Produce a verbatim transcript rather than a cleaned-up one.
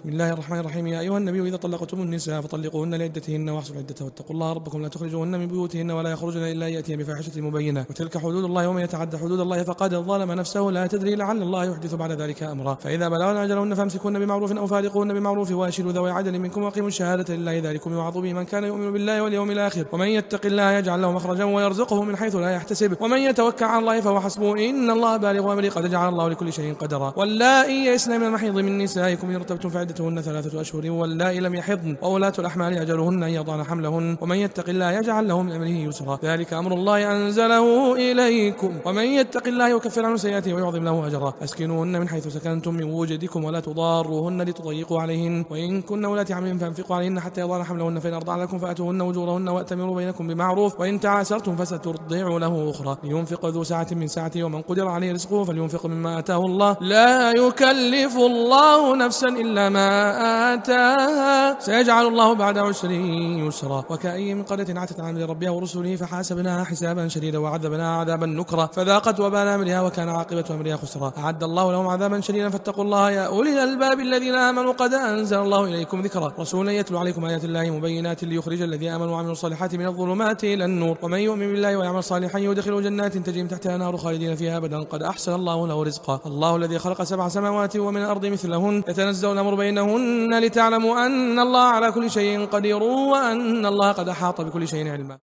بسم الله الرحمن الرحيم. يا أيها النبي إذا طلقتم النساء فطلقوهن لعدتهن واحصوا العدة واتقوا الله ربكم لا تخرجوهن من بيوتهن ولا يخرجن إلا يأتين بفاحشة مبينة وتلك حدود الله ومن يتعد حدود الله فقد ظلم نفسه لا تدري لعل الله يحدث بعد ذلك أمرا. فإذا بلغن أجلهن فامسكوهن بمعروف أو فارقوهن بمعروف وأشهدوا ذوي عدل منكم وأقيموا الشهادة لله ذلكم يوعظ به من كان يؤمن بالله واليوم الآخر ومن يتق الله يجعل له مخرجا ويرزقه من حيث لا يحتسب ومن يتوكل على الله فهو حسبه إن الله بالغ أمره قد جعل الله لكل شيء قدرا. واللائي يئسن من المحيض من نسائكم إن ارتبتم فعدتهن ثلاثة أشهر واللائي لم يحضن وأولاة الأحمال أجلهن أن يضعن حملهن ومن يتق الله يجعل له من أمره يسرا ذلك أمر الله أنزله إليكم ومن يتق الله يكفر عنه سيئاته ويعظم له أجرا. أسكنوهن من حيث سكنتم من وجدكم ولا تضاروهن لتضيقوا عليهن وإن كن أولاة حمل فانفقوا عليهن حتى يضعن حملهن فإن أرضعن لكم فأتوهن أجورهن وأتمروا بينكم بمعروف وإن تعاسرتم فسترضع له أخرى لينفق ذو سعة من سعته ومن قدر عليه رزقه فلينفق مما آتاه الله لا يكلف الله نفسا إلا ما آتاها سيجعل الله بعد عسر يسرا. وكأي من قرية عتت عن أمر ربها ورسله فحاسبناها حسابا شديدا وعذبناها عذابا نكرا فذاقت وبال أمرها وكان عاقبة أمرها خسرا. أعد الله لهم عذابا شديدا فاتقوا الله يا أولي الألباب الذين آمنوا قد أنزل الله إليكم ذكرا رسولا يتلو عليكم آيات الله مبينات ليخرج الذين آمنوا وعملوا الصالحات من الظلمات إلى النور ومن يؤمن بالله ويعمل صالحا يدخل جنات تجري من تحتها نار خالدين فيها أبدا قد أحسن الله له رزقا. الله الذي خلق سبع سماوات ومن الأرض مثلهن يتنزل الأمر بينهن لتعلموا أن الله على كل شيء قدير وأن الله قد أحاط بكل شيء علما.